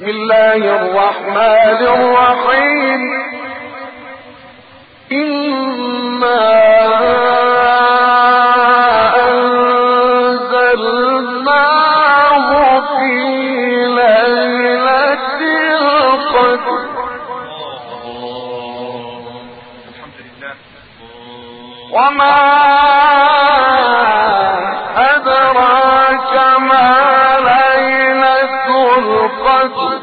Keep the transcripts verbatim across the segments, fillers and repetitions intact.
بسم الله الرحمن الرحيم إنا أنزلناه في ليلة القدر وما أدراك ما ليلة القدر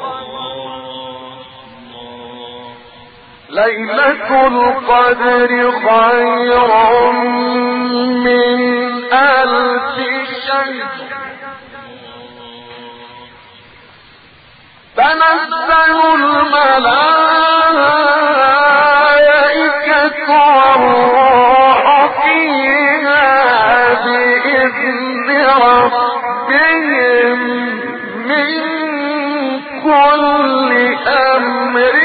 ليلة القدر خير من ألف شهر تنزل الملائكة والروح فيها بإذن ربهم من كل أمر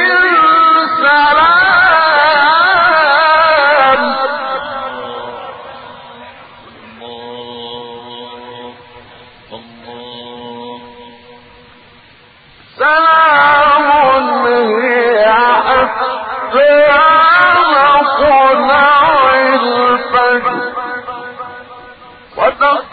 سلام سلام هي حتى مطلع الفجر وتقول